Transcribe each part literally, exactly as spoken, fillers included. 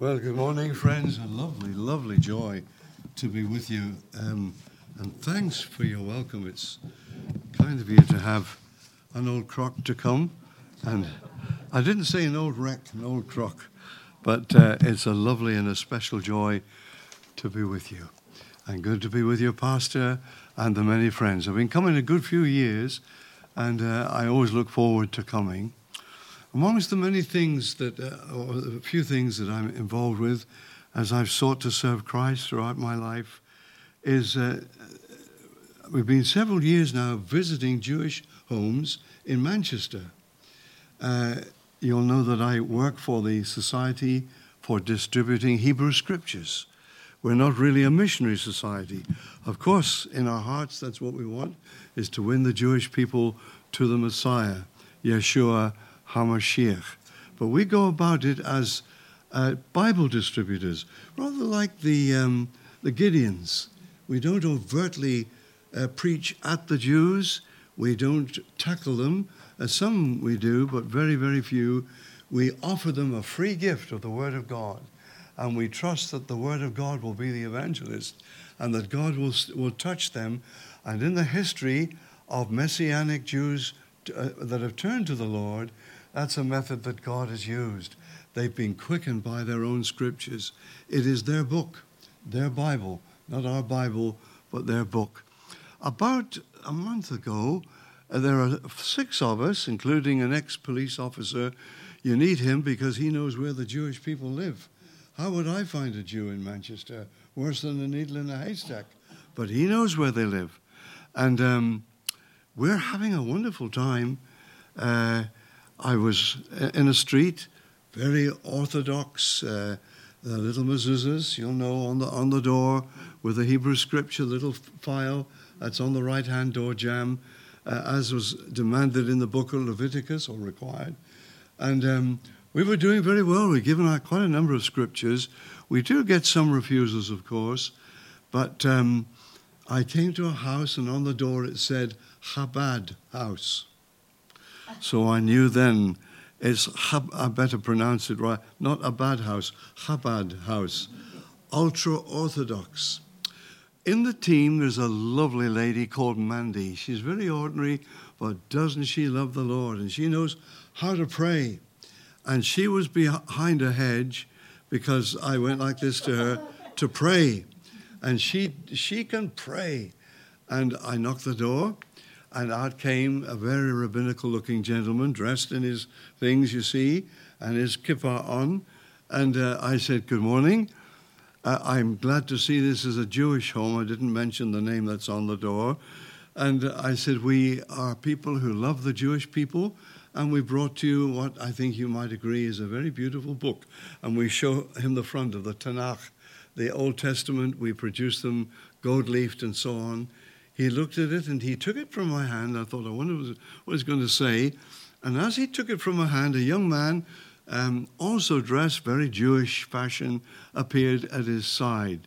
Well, good morning, friends. A lovely, lovely joy to be with you. Um, and thanks for your welcome. It's kind of you to have an old crock to come. And I didn't say an old wreck, an old crock, but uh, it's a lovely and a special joy to be with you. And good to be with your pastor and the many friends. I've been coming a good few years, and uh, I always look forward to coming. Amongst the many things that, uh, or a few things that I'm involved with as I've sought to serve Christ throughout my life, is uh, we've been several years now visiting Jewish homes in Manchester. Uh, you'll know that I work for the Society for Distributing Hebrew Scriptures. We're not really a missionary society. Of course, in our hearts, that's what we want, is to win the Jewish people to the Messiah, Yeshua HaMashiach. But we go about it as uh, Bible distributors, rather like the um, the Gideons. We don't overtly uh, preach at the Jews. We don't tackle them. Uh, some we do, but very, very few. We offer them a free gift of the Word of God, and we trust that the Word of God will be the evangelist, and that God will will touch them. And in the history of Messianic Jews uh, that have turned to the Lord, that's a method that God has used. They've been quickened by their own scriptures. It is their book, their Bible, not our Bible, but their book. About a month ago, uh, there are six of us, including an ex-police officer. You need him because he knows where the Jewish people live. How would I find a Jew in Manchester? Worse than a needle in a haystack. But he knows where they live. And um, we're having a wonderful time. Uh, I was in a street, very orthodox, uh, the little mezuzahs, you'll know, on the on the door with the Hebrew scripture, little file that's on the right-hand door jamb, uh, as was demanded in the book of Leviticus, or required. And um, we were doing very well. We've given out quite a number of scriptures. We do get some refusals, of course, but um, I came to a house, and on the door it said, Chabad House. So I knew then, it's, I better pronounce it right, not a bad house, Chabad House, ultra-Orthodox. In the team, there's a lovely lady called Mandy. She's very ordinary, but doesn't she love the Lord? And she knows how to pray. And she was behind a hedge because I went like this to her to pray. And she she can pray. And I knocked the door. And out came a very rabbinical-looking gentleman, dressed in his things, you see, and his kippah on. And uh, I said, good morning. Uh, I'm glad to see this is a Jewish home. I didn't mention the name that's on the door. And uh, I said, we are people who love the Jewish people, and we brought to you what I think you might agree is a very beautiful book. And we show him the front of the Tanakh, the Old Testament. We produced them gold-leafed and so on. He looked at it, and he took it from my hand. I thought, I wonder what he's going to say. And as he took it from my hand, a young man, um, also dressed very Jewish fashion, appeared at his side.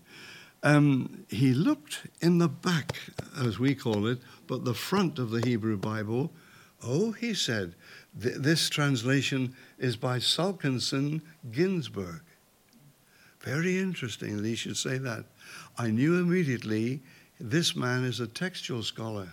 Um, he looked in the back, as we call it, but the front of the Hebrew Bible. Oh, he said, this translation is by Salkinson Ginsberg. Very interesting that he should say that. I knew immediately this man is a textual scholar.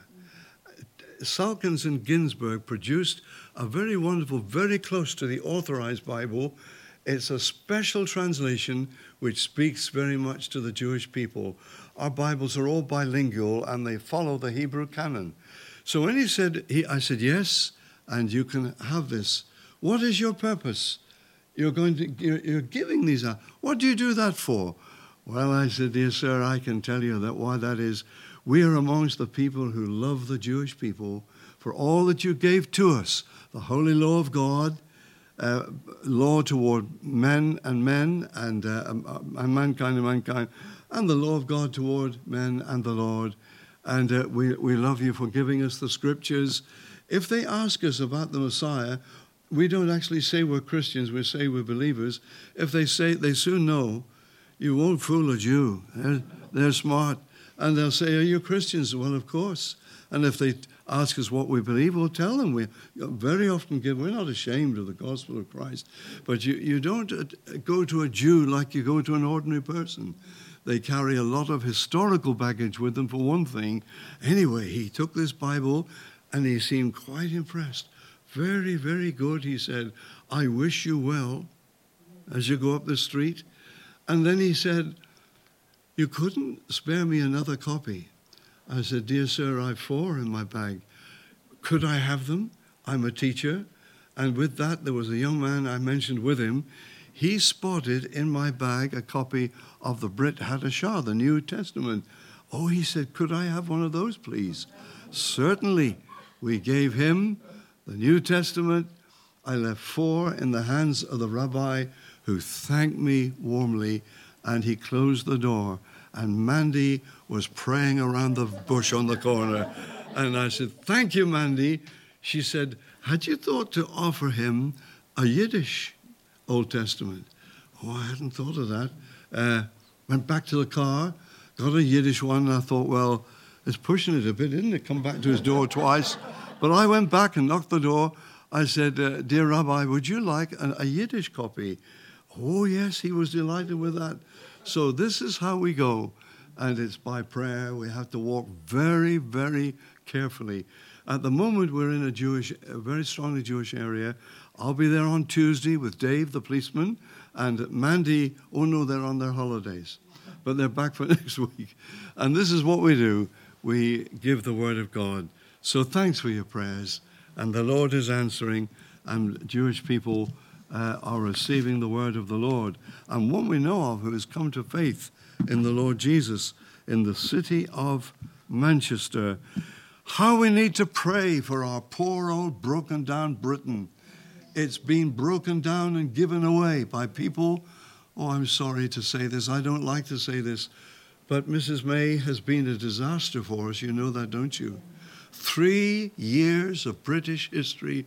Salkinson Ginsberg produced a very wonderful, very close to the authorized Bible. It's a special translation which speaks very much to the Jewish people. Our Bibles are all bilingual, and they follow the Hebrew canon. So when he said, he, I said, yes, and you can have this. What is your purpose? You're going to, you're, you're giving these out. What do you do that for? Well, I said, dear sir, I can tell you that why that is. We are amongst the people who love the Jewish people for all that you gave to us, the holy law of God, uh, law toward men and men, and, uh, and mankind and mankind, and the law of God toward men and the Lord. And uh, we, we love you for giving us the scriptures. If they ask us about the Messiah, we don't actually say we're Christians, we say we're believers. If they say, they soon know, you won't fool a Jew. They're, they're smart. And they'll say, are you Christians? Well, of course. And if they ask us what we believe, we'll tell them. We very often give, we're not ashamed of the gospel of Christ, but you, you don't go to a Jew like you go to an ordinary person. They carry a lot of historical baggage with them, for one thing. Anyway, he took this Bible and he seemed quite impressed. Very, very good, he said. I wish you well as you go up the street. And then he said, you couldn't spare me another copy. I said, dear sir, I've four in my bag. Could I have them? I'm a teacher. And with that, there was a young man I mentioned with him. He spotted in my bag a copy of the Brit Hadashah, the New Testament. Oh, he said, could I have one of those, please? Certainly. We gave him the New Testament. I left four in the hands of the rabbi, who thanked me warmly, and he closed the door. And Mandy was praying around the bush on the corner. And I said, thank you, Mandy. She said, had you thought to offer him a Yiddish Old Testament? Oh, I hadn't thought of that. Uh, went back to the car, got a Yiddish one, and I thought, well, it's pushing it a bit, isn't it? Come back to his door twice. But I went back and knocked the door. I said, uh, dear Rabbi, would you like a, a Yiddish copy? Oh, yes, he was delighted with that. So this is how we go, and it's by prayer. We have to walk very, very carefully. At the moment, we're in a Jewish, a very strongly Jewish area. I'll be there on Tuesday with Dave, the policeman, and Mandy. Oh, no, they're on their holidays, but they're back for next week. And this is what we do. We give the word of God. So thanks for your prayers, and the Lord is answering, and Jewish people uh, are receiving the word of the Lord. And one we know of who has come to faith in the Lord Jesus in the city of Manchester. How we need to pray for our poor old broken down Britain. It's been broken down and given away by people. Oh, I'm sorry to say this. I don't like to say this. But Missus May has been a disaster for us. You know that, don't you? Three years of British history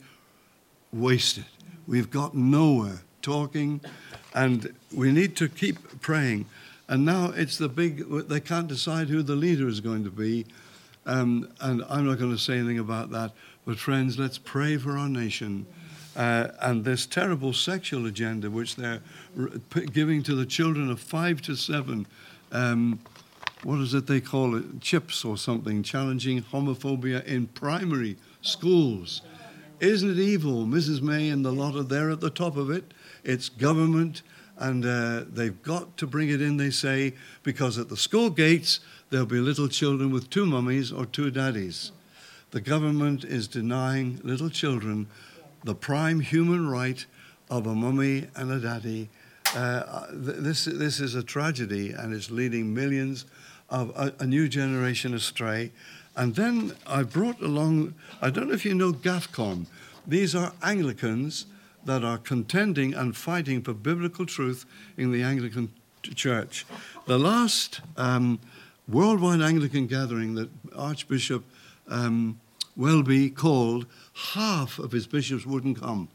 wasted. We've got nowhere talking, and we need to keep praying. And now it's the big, they can't decide who the leader is going to be. Um, and I'm not going to say anything about that. But friends, let's pray for our nation. Uh, and this terrible sexual agenda, which they're r- p- giving to the children of five to seven, um, what is it they call it, chips or something, challenging homophobia in primary schools. Isn't it evil? Missus May and the lot of, they're at the top of it. It's government, and uh, they've got to bring it in, they say, because at the school gates, there'll be little children with two mummies or two daddies. The government is denying little children the prime human right of a mummy and a daddy. Uh, th- this, this is a tragedy, and it's leading millions of a, a new generation astray. And then I brought along, I don't know if you know GAFCON. These are Anglicans that are contending and fighting for biblical truth in the Anglican Church. The last um, worldwide Anglican gathering that Archbishop um, Welby called, half of his bishops wouldn't come.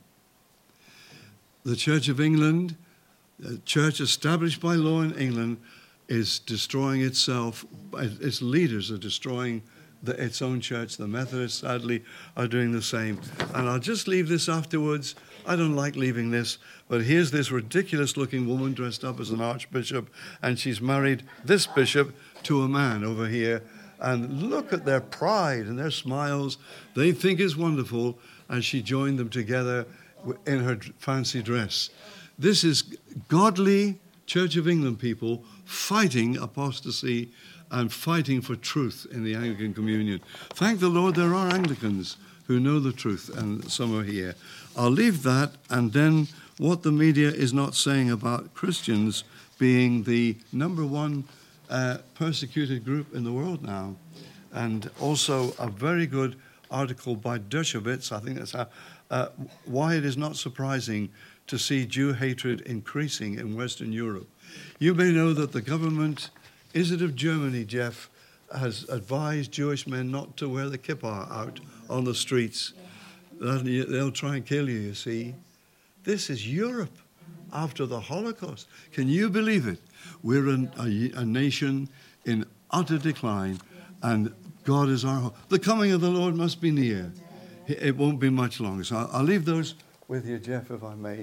The Church of England, a church established by law in England, is destroying itself. Its leaders are destroying the, its own church. The Methodists, sadly, are doing the same. And I'll just leave this afterwards. I don't like leaving this, but here's this ridiculous-looking woman dressed up as an archbishop, and she's married this bishop to a man over here. And look at their pride and their smiles. They think it's wonderful, and she joined them together in her fancy dress. This is godly Church of England people fighting apostasy and fighting for truth in the Anglican Communion. Thank the Lord there are Anglicans who know the truth, and some are here. I'll leave that, and then what the media is not saying about Christians being the number one uh, persecuted group in the world now. And also a very good article by Dershowitz, I think that's how, uh, why it is not surprising to see Jew hatred increasing in Western Europe. You may know that the government, is it of Germany, Jeff, has advised Jewish men not to wear the kippah out on the streets. They'll try and kill you, you see. This is Europe after the Holocaust. Can you believe it? We're an, a, a nation in utter decline, and God is our hope. The coming of the Lord must be near. It won't be much longer. So I'll leave those with you, Jeff, if I may.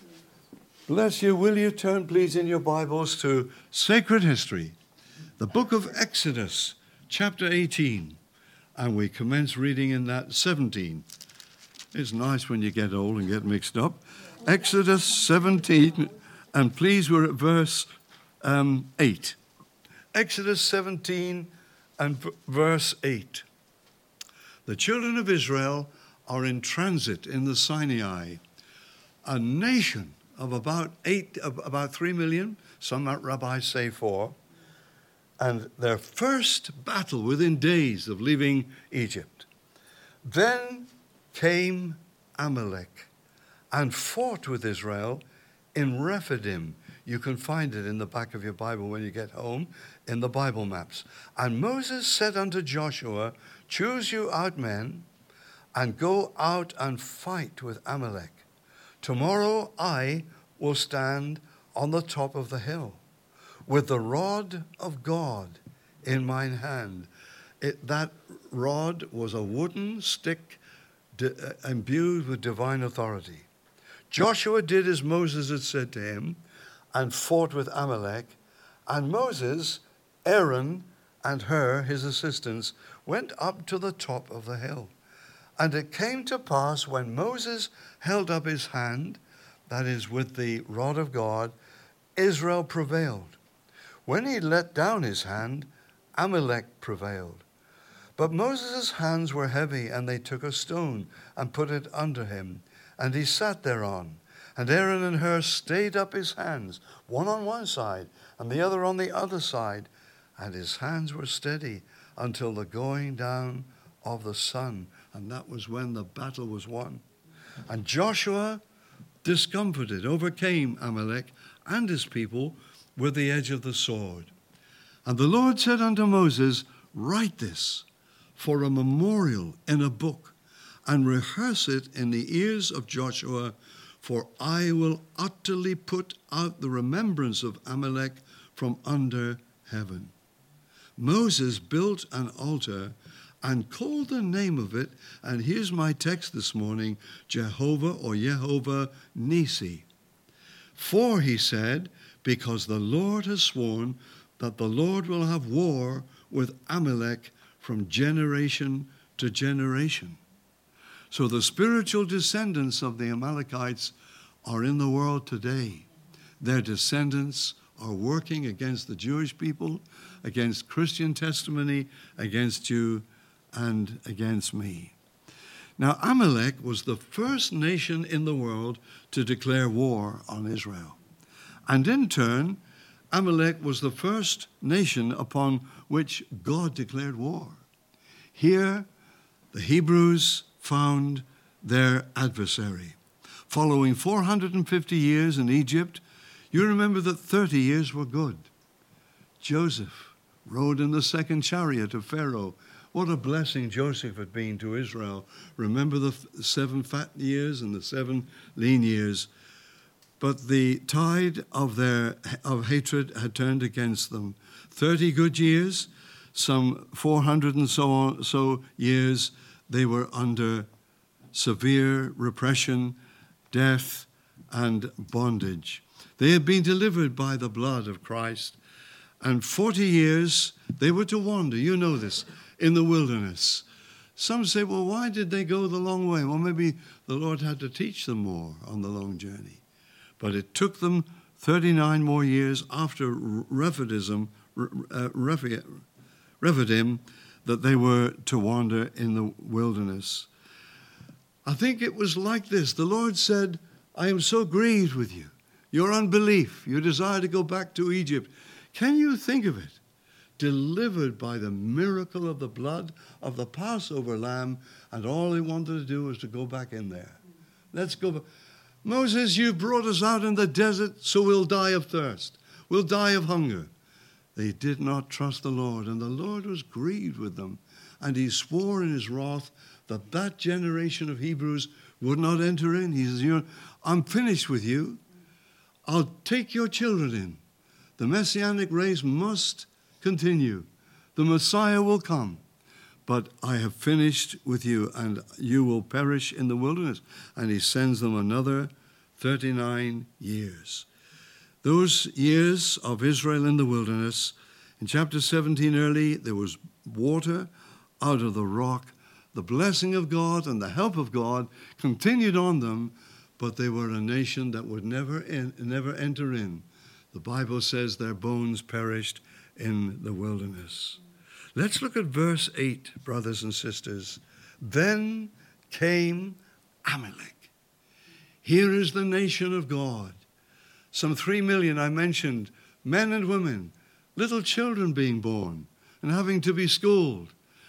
Bless you. Will you turn, please, in your Bibles to Sacred History, the book of Exodus, chapter eighteen. And we commence reading in that seventeen. It's nice when you get old and get mixed up. Exodus seventeen, and please, we're at verse um, eight. Exodus seventeen and v- verse eight. The children of Israel are in transit in the Sinai, a nation of about eight, of about three million, some rabbis say four, and their first battle within days of leaving Egypt. Then came Amalek and fought with Israel in Rephidim. You can find it in the back of your Bible when you get home, in the Bible maps. And Moses said unto Joshua, choose you out men, and go out and fight with Amalek. Tomorrow I will stand on the top of the hill, with the rod of God in mine hand. It, that rod was a wooden stick di- uh, imbued with divine authority. Joshua did as Moses had said to him, and fought with Amalek. And Moses, Aaron, and Hur, his assistants, went up to the top of the hill. And it came to pass, when Moses held up his hand, that is, with the rod of God, Israel prevailed. When he let down his hand, Amalek prevailed. But Moses' hands were heavy, and they took a stone and put it under him, and he sat thereon. And Aaron and Hur stayed up his hands, one on one side and the other on the other side, and his hands were steady until the going down of the sun. And that was when the battle was won. And Joshua, discomfited, overcame Amalek and his people with the edge of the sword. And the Lord said unto Moses, write this for a memorial in a book, and rehearse it in the ears of Joshua, for I will utterly put out the remembrance of Amalek from under heaven. Moses built an altar and called the name of it, and here's my text this morning, Jehovah or Yehovah Nisi. For, he said, because the Lord has sworn that the Lord will have war with Amalek from generation to generation. So the spiritual descendants of the Amalekites are in the world today. Their descendants are working against the Jewish people, against Christian testimony, against you, and against me. Now, Amalek was the first nation in the world to declare war on Israel. And in turn, Amalek was the first nation upon which God declared war. Here, the Hebrews found their adversary. Following four hundred fifty years in Egypt, you remember that thirty years were good. Joseph rode in the second chariot of Pharaoh. What a blessing Joseph had been to Israel. Remember the seven fat years and the seven lean years. But the tide of their of hatred had turned against them. Thirty good years, some four hundred and so on, so years, they were under severe repression, death, and bondage. They had been delivered by the blood of Christ. And forty years they were to wander, you know this, in the wilderness. Some say, well, why did they go the long way? Well, maybe the Lord had to teach them more on the long journey. But it took them thirty-nine more years after Rephidim, uh, Rephidim that they were to wander in the wilderness. I think it was like this. The Lord said, I am so grieved with you, your unbelief, your desire to go back to Egypt. Can you think of it? Delivered by the miracle of the blood of the Passover lamb, and all he wanted to do was to go back in there. Let's go back. Moses, you brought us out in the desert, so we'll die of thirst. We'll die of hunger. They did not trust the Lord, and the Lord was grieved with them. And he swore in his wrath that that generation of Hebrews would not enter in. He says, you know, I'm finished with you. I'll take your children in. The Messianic race must continue. The Messiah will come. but I have finished with you, and you will perish in the wilderness. And he sends them another thirty-nine years. Those years of Israel in the wilderness, in chapter seventeen early, there was water out of the rock. The blessing of God and the help of God continued on them, but they were a nation that would never in, never enter in. The Bible says their bones perished in the wilderness. Let's look at verse eight, brothers and sisters. Then came Amalek. Here is the nation of God. Some three million, I mentioned, men and women, little children being born and having to be schooled,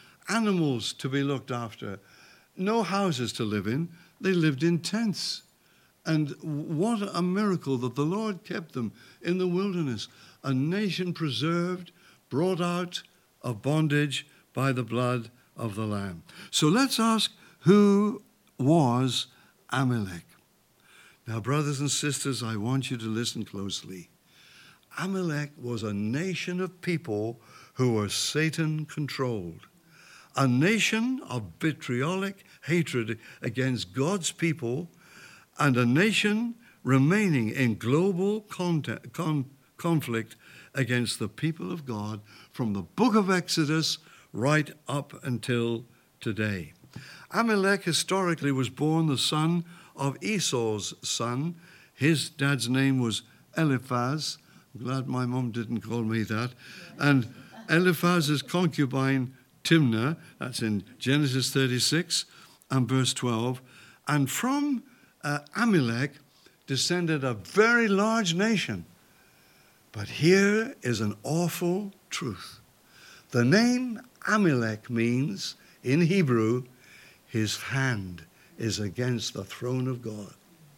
animals to be looked after, no houses to live in. They lived in tents. And what a miracle that the Lord kept them in the wilderness, a nation preserved, brought out of bondage by the blood of the Lamb. So let's ask, who was Amalek? Now, brothers and sisters, I want you to listen closely. Amalek was a nation of people who were Satan-controlled, a nation of vitriolic hatred against God's people, and a nation remaining in global contact, con- conflict against the people of God from the book of Exodus right up until today. Amalek historically was born the son of Esau's son. His dad's name was Eliphaz. I'm glad my mum didn't call me that. And Eliphaz's concubine Timnah, that's in Genesis thirty-six and verse twelve. And from uh, Amalek descended a very large nation. But here is an awful truth. The name Amalek means, in Hebrew, his hand is against the throne of God.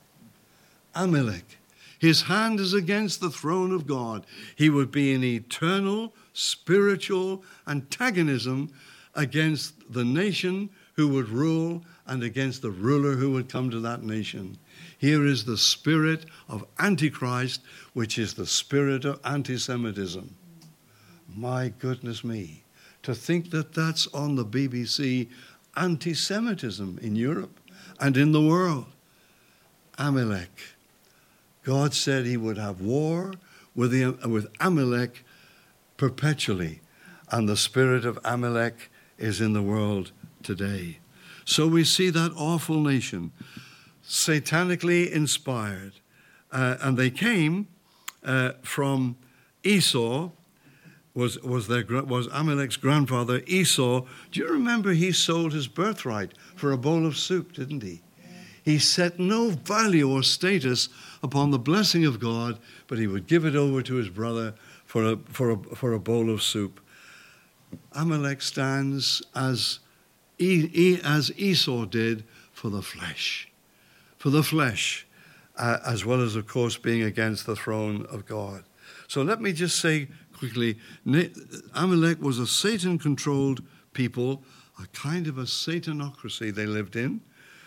Amalek, his hand is against the throne of God. He would be in eternal spiritual antagonism against the nation who would rule and against the ruler who would come to that nation. Here is the spirit of Antichrist, which is the spirit of anti-Semitism. My goodness me, to think that that's on the B B C, anti-Semitism in Europe and in the world. Amalek. God said he would have war with, the, with Amalek perpetually, and the spirit of Amalek is in the world today. So we see that awful nation, satanically inspired, uh, and they came uh, from Esau. Was was their was Amalek's grandfather Esau? Do you remember he sold his birthright for a bowl of soup, didn't he? He set no value or status upon the blessing of God, but he would give it over to his brother for a for a for a bowl of soup. Amalek stands as e, e, as Esau did for the flesh, for the flesh, uh, as well as, of course, being against the throne of God. So let me just say quickly, Amalek was a Satan-controlled people, a kind of a Satanocracy they lived in.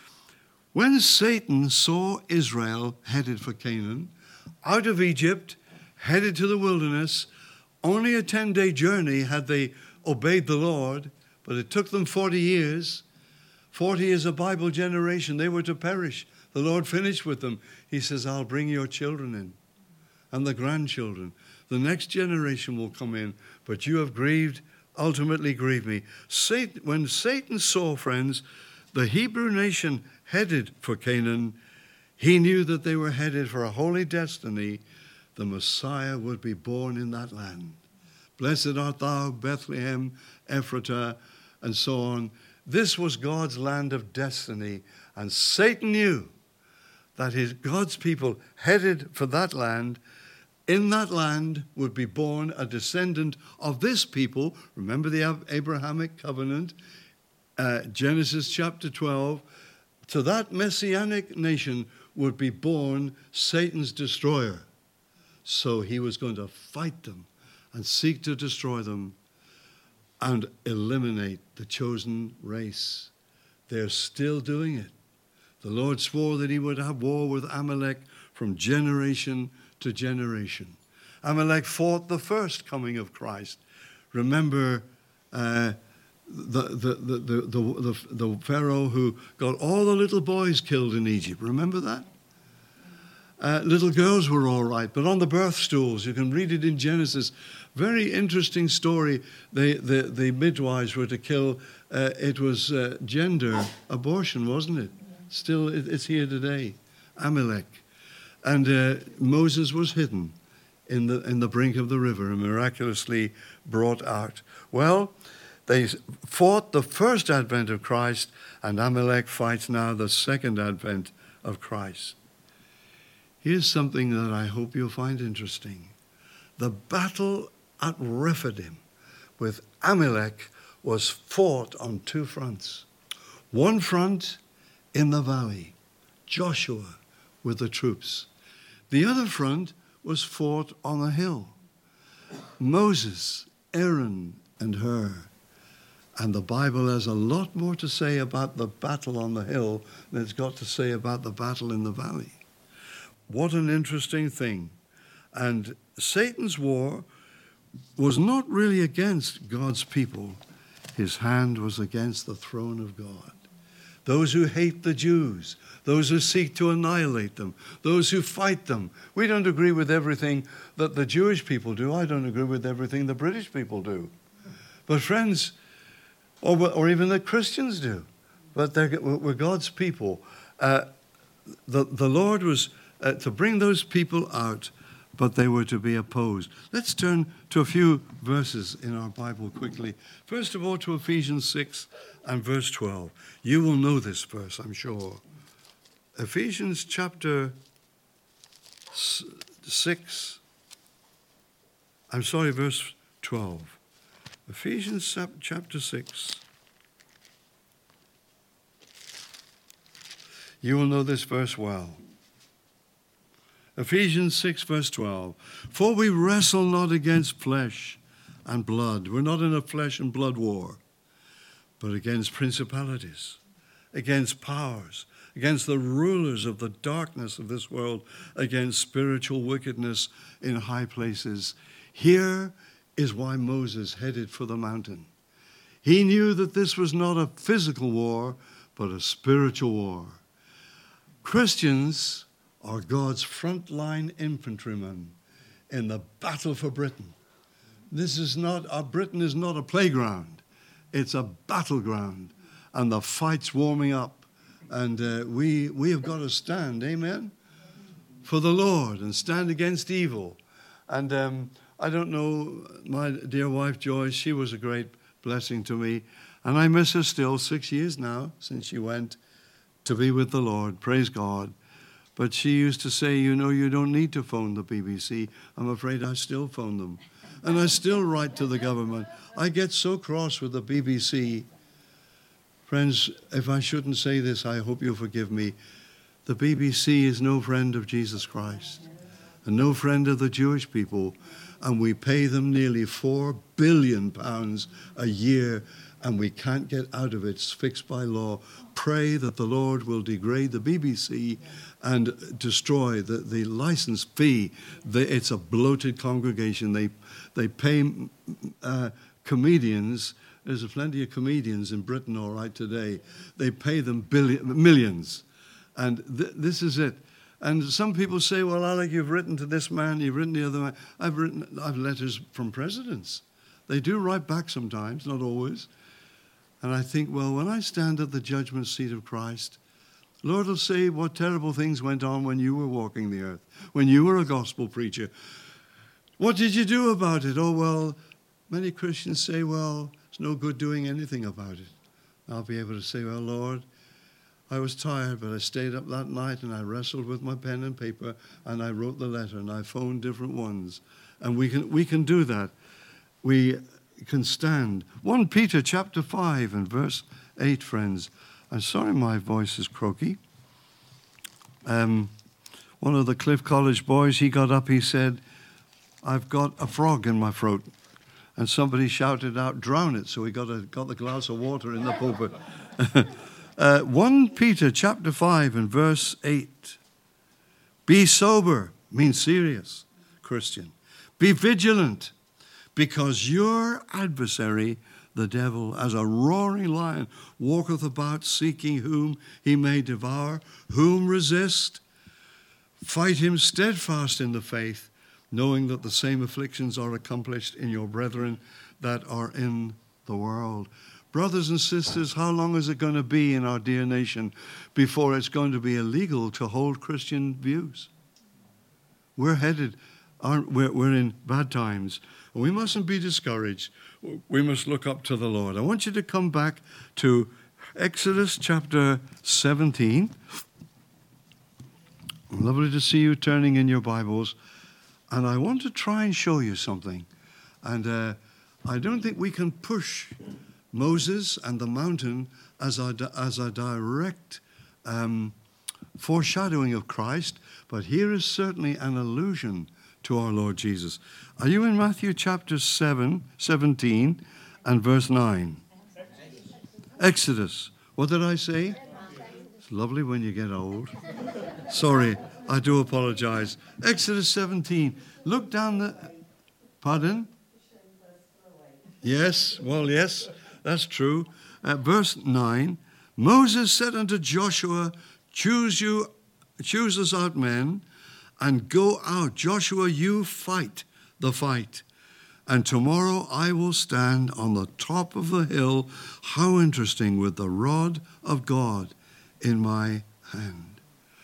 When Satan saw Israel headed for Canaan, out of Egypt, headed to the wilderness, only a ten-day journey had they obeyed the Lord, but it took them forty years. forty is a Bible generation. They were to perish. The Lord finished with them. He says, I'll bring your children in and the grandchildren. The next generation will come in, but you have grieved, ultimately grieved me. Satan, when Satan saw, friends, the Hebrew nation headed for Canaan, he knew that they were headed for a holy destiny. The Messiah would be born in that land. Blessed art thou, Bethlehem, Ephratah, and so on. This was God's land of destiny, and Satan knew that his God's people headed for that land. In that land would be born a descendant of this people. Remember the Abrahamic covenant, uh, Genesis chapter twelve. To that messianic nation would be born Satan's destroyer. So he was going to fight them and seek to destroy them and eliminate the chosen race. They're still doing it. The Lord swore that he would have war with Amalek from generation to generation. Amalek fought the first coming of Christ. Remember, uh, the, the, the, the, the, the, the Pharaoh who got all the little boys killed in Egypt. Remember that? Uh, little girls were all right, but on the birth stools, you can read it in Genesis. Very interesting story. They, the, the midwives were to kill, uh, it was uh, gender abortion, wasn't it? Still, it, it's here today. Amalek. And uh, Moses was hidden in the, in the brink of the river and miraculously brought out. Well, they fought the first advent of Christ, and Amalek fights now the second advent of Christ. Here's something that I hope you'll find interesting. The battle at Rephidim with Amalek was fought on two fronts. One front in the valley, Joshua with the troops. The other front was fought on a hill. Moses, Aaron, and Hur. And the Bible has a lot more to say about the battle on the hill than it's got to say about the battle in the valley. What an interesting thing. And Satan's war was not really against God's people. His hand was against the throne of God. Those who hate the Jews, those who seek to annihilate them, those who fight them. We don't agree with everything that the Jewish people do. I don't agree with everything the British people do. But friends, or, or even the Christians do. But they're, we're God's people. Uh, the, the Lord was uh, to bring those people out, but they were to be opposed. Let's turn to a few verses in our Bible quickly. First of all, to Ephesians six and verse twelve. You will know this verse, I'm sure. Ephesians chapter six, I'm sorry, verse twelve. Ephesians chapter six. You will know this verse well. Ephesians six, verse twelve. For we wrestle not against flesh and blood. We're not in a flesh and blood war, but against principalities, against powers, against the rulers of the darkness of this world, against spiritual wickedness in high places. Here is why Moses headed for the mountain. He knew that this was not a physical war, but a spiritual war. Christians are God's frontline infantrymen in the battle for Britain. This is not, our Britain is not a playground. It's a battleground, and the fight's warming up. And uh, we, we have got to stand, amen, for the Lord and stand against evil. And um, I don't know, my dear wife Joyce, she was a great blessing to me. And I miss her still, six years now since she went to be with the Lord. Praise God. But she used to say, you know, you don't need to phone the B B C. I'm afraid I still phone them. And I still write to the government. I get so cross with the B B C. Friends, if I shouldn't say this, I hope you'll forgive me. The B B C is no friend of Jesus Christ and no friend of the Jewish people. And we pay them nearly four billion pounds a year, and we can't get out of it. It's fixed by law. Pray that the Lord will degrade the B B C and destroy the, the license fee. They, it's a bloated congregation. They, they pay uh, comedians. There's plenty of comedians in Britain, all right, today. They pay them billion, millions. And th- this is it. And some people say, well, Alec, you've written to this man, you've written to the other man. I've written I've letters from presidents. They do write back sometimes, not always. And I think, well, when I stand at the judgment seat of Christ, Lord will say what terrible things went on when you were walking the earth, when you were a gospel preacher. What did you do about it? Oh, well, many Christians say, well, it's no good doing anything about it. I'll be able to say, well, Lord, I was tired, but I stayed up that night and I wrestled with my pen and paper and I wrote the letter and I phoned different ones. And we can we can do that. We can stand. First Peter chapter five and verse eight, friends. I'm sorry my voice is croaky. Um, one of the Cliff College boys, he got up, he said, I've got a frog in my throat. And somebody shouted out, drown it. So he got, a, got the glass of water in the pulpit. uh, First Peter chapter five and verse eight. Be sober, means serious, Christian. Be vigilant, because your adversary, the devil, as a roaring lion, walketh about seeking whom he may devour. Whom resist? Fight him steadfast in the faith, knowing that the same afflictions are accomplished in your brethren that are in the world. Brothers and sisters, how long is it going to be in our dear nation before it's going to be illegal to hold Christian views? We're headed, aren't we're, we're in bad times. We mustn't be discouraged. We must look up to the Lord. I want you to come back to Exodus chapter seventeen. Lovely to see you turning in your Bibles. And I want to try and show you something. And uh, I don't think we can push Moses and the mountain as a, as a direct um, foreshadowing of Christ, but here is certainly an allusion to our Lord Jesus. Are you in Matthew chapter seven, seventeen and verse nine? Exodus. What did I say? It's lovely when you get old. Sorry, I do apologize. Exodus seventeen. Look down the... Pardon? Yes, well, yes, that's true. Uh, verse nine. Moses said unto Joshua, Choose you, choose us out men, and go out. Joshua, you fight the fight. And tomorrow I will stand on the top of the hill. How interesting, with the rod of God in my hand.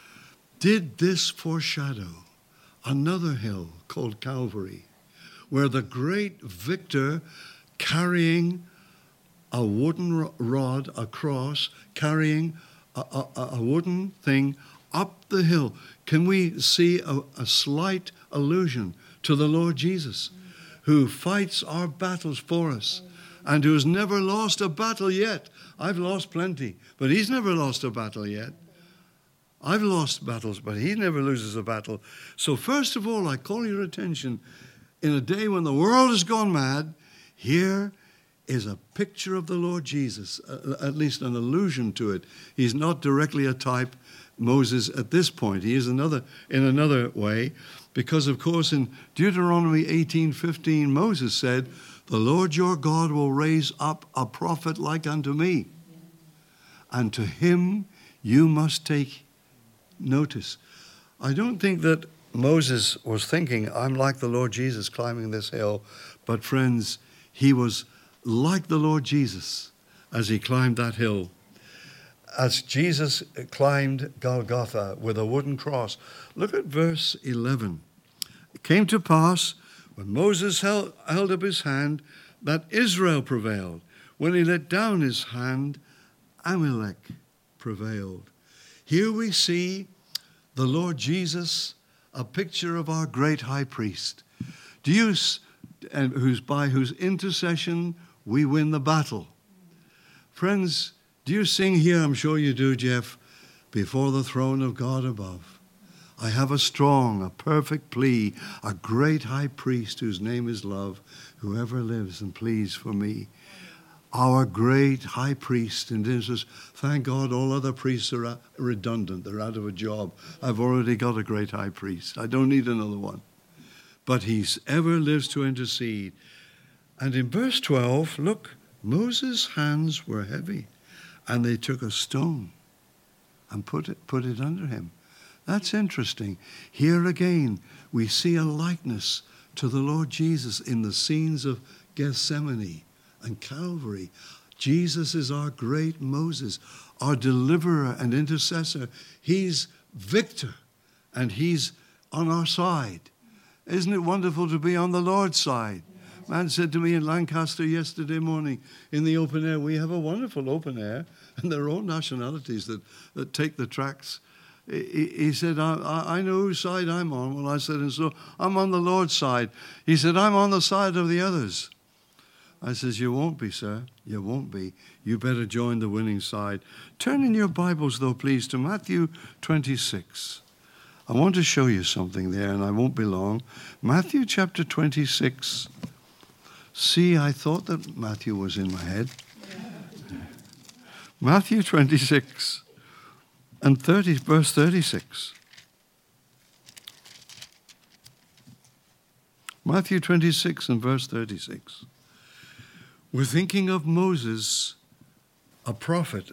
Did this foreshadow another hill called Calvary, where the great victor carrying a wooden rod, a cross, carrying a, a, a wooden thing up the hill. Can we see a, a slight allusion to the Lord Jesus, who fights our battles for us and who has never lost a battle yet? I've lost plenty, but he's never lost a battle yet. I've lost battles, but he never loses a battle. So first of all, I call your attention, in a day when the world has gone mad, here is a picture of the Lord Jesus, at least an allusion to it. He's not directly a type, Moses, at this point. He is another in another way, because, of course, in Deuteronomy eighteen fifteen, Moses said, the Lord your God will raise up a prophet like unto me, and to him you must take notice. I don't think that Moses was thinking, I'm like the Lord Jesus climbing this hill, but friends, he was like the Lord Jesus as he climbed that hill. As Jesus climbed Golgotha with a wooden cross. Look at verse eleven. It came to pass, when Moses held, held up his hand, that Israel prevailed. When he let down his hand, Amalek prevailed. Here we see the Lord Jesus, a picture of our great high priest. Do you, and who's by whose intercession we win the battle. Friends, do you sing here? I'm sure you do, Jeff. Before the throne of God above, I have a strong, a perfect plea, a great high priest whose name is love, whoever lives and pleads for me. Our great high priest, and this is, thank God all other priests are redundant. They're out of a job. I've already got a great high priest. I don't need another one. But he's ever lives to intercede. And in verse twelve, look, Moses' hands were heavy, and they took a stone and put it, put it under him. That's interesting. Here again, we see a likeness to the Lord Jesus in the scenes of Gethsemane and Calvary. Jesus is our great Moses, our deliverer and intercessor. He's victor, and he's on our side. Isn't it wonderful to be on the Lord's side? Man said to me in Lancaster yesterday morning in the open air, we have a wonderful open air, and there are all nationalities that, that take the tracks. He, he said, I, I know whose side I'm on. Well, I said, and so I'm on the Lord's side. He said, I'm on the side of the others. I says, you won't be, sir. You won't be. You better join the winning side. Turn in your Bibles, though, please, to Matthew twenty-six. I want to show you something there, and I won't be long. Matthew chapter twenty-six. See, I thought that Matthew was in my head. Matthew twenty-six and thirty, verse thirty-six. Matthew twenty-six and verse thirty-six. We're thinking of Moses, a prophet,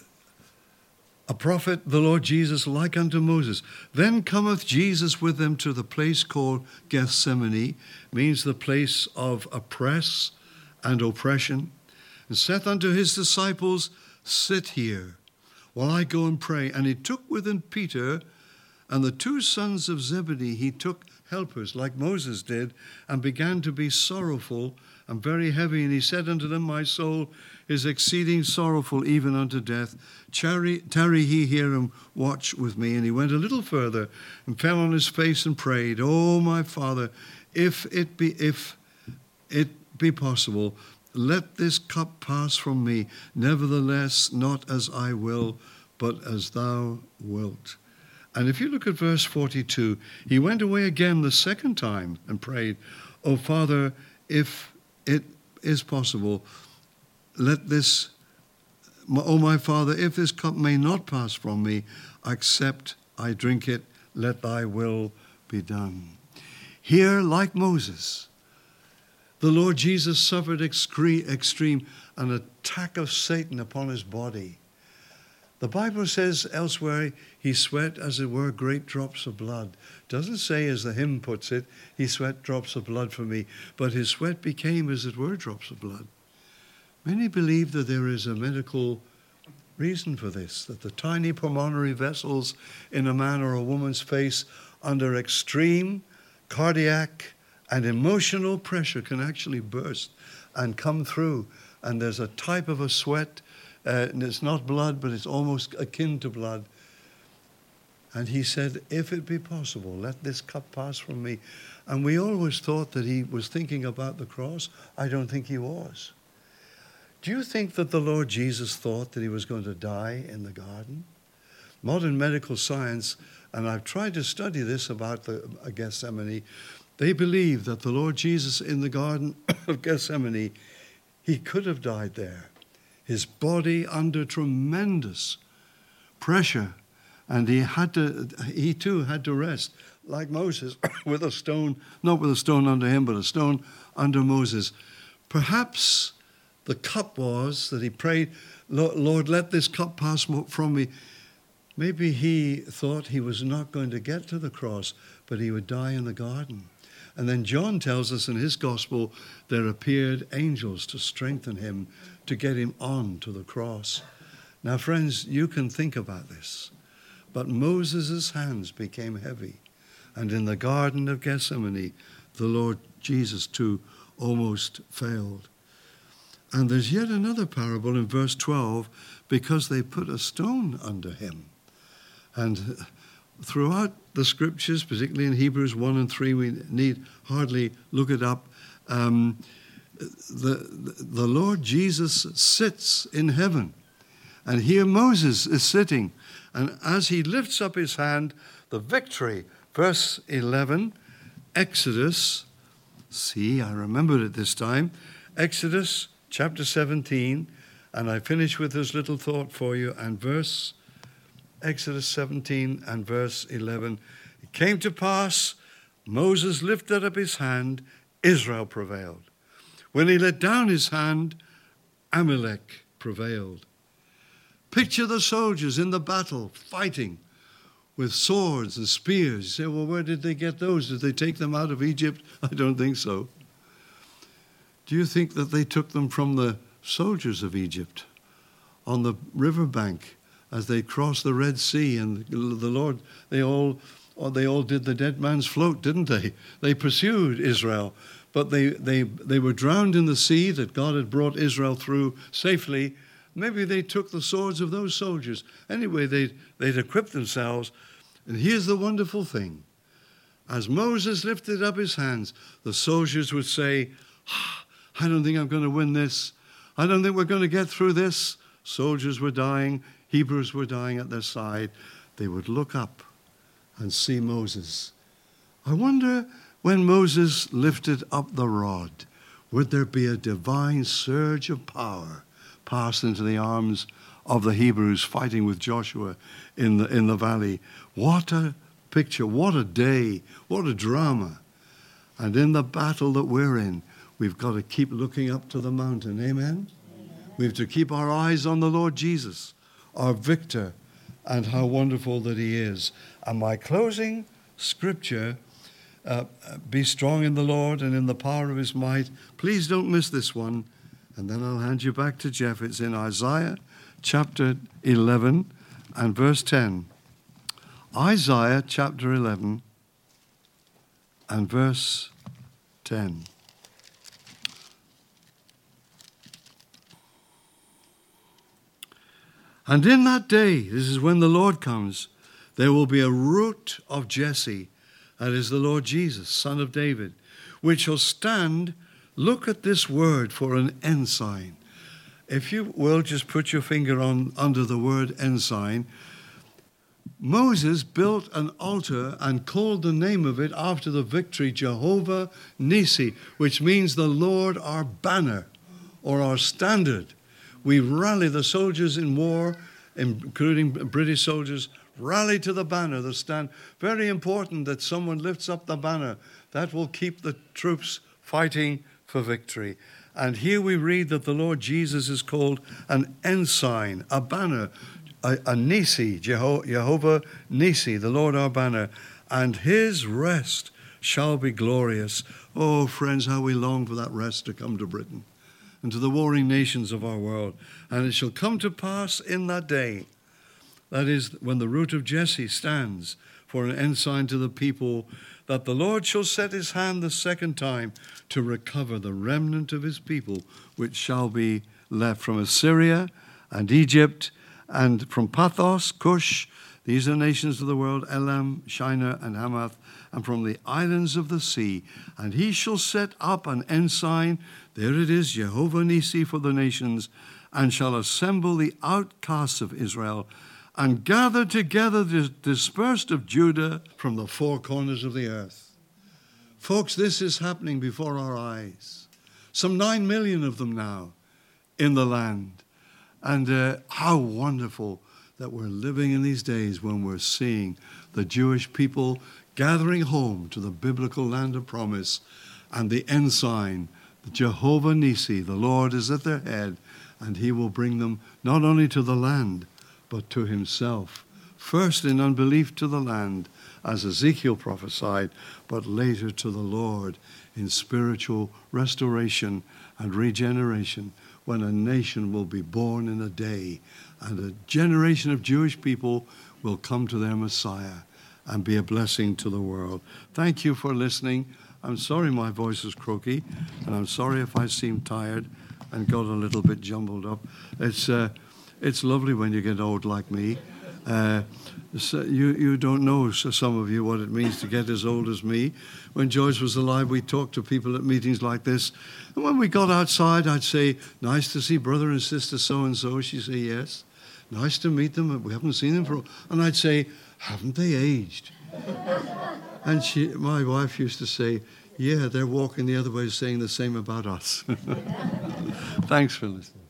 a prophet, the Lord Jesus, like unto Moses. Then cometh Jesus with them to the place called Gethsemane, means the place of oppress and oppression, and saith unto his disciples, sit here, while I go and pray. And he took with him Peter and the two sons of Zebedee. He took helpers, like Moses did, and began to be sorrowful and very heavy. And he said unto them, my soul is exceeding sorrowful, even unto death. Tarry, tarry ye here and watch with me. And he went a little further and fell on his face and prayed, O my Father, if it be if it be possible, let this cup pass from me. Nevertheless, not as I will, but as thou wilt. And if you look at verse forty-two, he went away again the second time and prayed, O Father, if it is possible, let this, O my Father, if this cup may not pass from me, except I drink it, let thy will be done. Here, like Moses, the Lord Jesus suffered extreme, an attack of Satan upon his body. The Bible says elsewhere, he sweat, as it were, great drops of blood. Doesn't say, as the hymn puts it, he sweat drops of blood for me, but his sweat became, as it were, drops of blood. Many believe that there is a medical reason for this, that the tiny pulmonary vessels in a man or a woman's face under extreme cardiac and emotional pressure can actually burst and come through. And there's a type of a sweat, uh, and it's not blood, but it's almost akin to blood. And he said, if it be possible, let this cup pass from me. And we always thought that he was thinking about the cross. I don't think he was. Do you think that the Lord Jesus thought that he was going to die in the garden? Modern medical science, and I've tried to study this about the uh, Gethsemane, they believe that the Lord Jesus in the Garden of Gethsemane, he could have died there. His body under tremendous pressure, and he had to, he too had to rest, like Moses, with a stone, not with a stone under him, but a stone under Moses. Perhaps the cup was that he prayed, Lord, let this cup pass from me. Maybe he thought he was not going to get to the cross, but he would die in the garden. And then John tells us in his gospel, there appeared angels to strengthen him, to get him on to the cross. Now, friends, you can think about this. But Moses' hands became heavy. And in the Garden of Gethsemane, the Lord Jesus too almost failed. And there's yet another parable in verse twelve, because they put a stone under him. And throughout the scriptures, particularly in Hebrews one and three, we need hardly look it up. Um, the, the Lord Jesus sits in heaven. And here Moses is sitting. And as he lifts up his hand, the victory, verse eleven, Exodus, see, I remembered it this time, Exodus chapter seventeen, and I finish with this little thought for you, and verse, Exodus seventeen and verse eleven, it came to pass, Moses lifted up his hand, Israel prevailed. When he let down his hand, Amalek prevailed. Picture the soldiers in the battle fighting with swords and spears. You say, well, where did they get those? Did they take them out of Egypt? I don't think so. Do you think that they took them from the soldiers of Egypt on the riverbank as they crossed the Red Sea? And the Lord, they all, they all did the dead man's float, didn't they? They pursued Israel, but they, they, they were drowned in the sea that God had brought Israel through safely. Maybe they took the swords of those soldiers. Anyway, they'd, they'd equipped themselves. And here's the wonderful thing. As Moses lifted up his hands, the soldiers would say, ah, I don't think I'm going to win this. I don't think we're going to get through this. Soldiers were dying. Hebrews were dying at their side. They would look up and see Moses. I wonder, when Moses lifted up the rod, would there be a divine surge of power passed into the arms of the Hebrews fighting with Joshua in the in the valley? What a picture, what a day, what a drama. And in the battle that we're in, we've got to keep looking up to the mountain. Amen? We have to keep our eyes on the Lord Jesus, our victor, and how wonderful that he is. And my closing scripture, uh, be strong in the Lord and in the power of his might. Please don't miss this one. And then I'll hand you back to Jeff. It's in Isaiah chapter eleven and verse ten. Isaiah chapter eleven and verse ten. And in that day, this is when the Lord comes, there will be a root of Jesse, that is the Lord Jesus, son of David, which shall stand, look at this word, for an ensign. If you will just put your finger on under the word ensign, Moses built an altar and called the name of it after the victory, Jehovah Nissi, which means the Lord our banner or our standard. We rally the soldiers in war, including British soldiers, rally to the banner, the stand. Very important that someone lifts up the banner. That will keep the troops fighting for victory. And here we read that the Lord Jesus is called an ensign, a banner, a, a Nissi, Jeho- Jehovah Nissi, the Lord our banner. And his rest shall be glorious. Oh, friends, how we long for that rest to come to Britain and to the warring nations of our world. And it shall come to pass in that day, that is, when the root of Jesse stands for an ensign to the people, that the Lord shall set his hand the second time to recover the remnant of his people, which shall be left from Assyria and Egypt, and from Pathos, Cush, these are nations of the world, Elam, Shinar, and Hamath, and from the islands of the sea. And he shall set up an ensign, there it is, Jehovah Nissi for the nations, and shall assemble the outcasts of Israel, and gather together the dispersed of Judah from the four corners of the earth. Folks, this is happening before our eyes. Some nine million of them now in the land. And uh, how wonderful that we're living in these days when we're seeing the Jewish people gathering home to the biblical land of promise, and the ensign, Jehovah Nissi, the Lord is at their head, and he will bring them not only to the land, but to himself. First in unbelief to the land, as Ezekiel prophesied, but later to the Lord in spiritual restoration and regeneration, when a nation will be born in a day, and a generation of Jewish people will come to their Messiah and be a blessing to the world. Thank you for listening. I'm sorry my voice is croaky, and I'm sorry if I seem tired and got a little bit jumbled up. It's uh, it's lovely when you get old like me. Uh, so you, you don't know, so some of you, what it means to get as old as me. When George was alive, we talked to people at meetings like this. And when we got outside, I'd say, nice to see brother and sister so-and-so. She'd say, yes. Nice to meet them. We haven't seen them for... And I'd say, haven't they aged? And she, my wife used to say, yeah, they're walking the other way saying the same about us. Thanks for listening.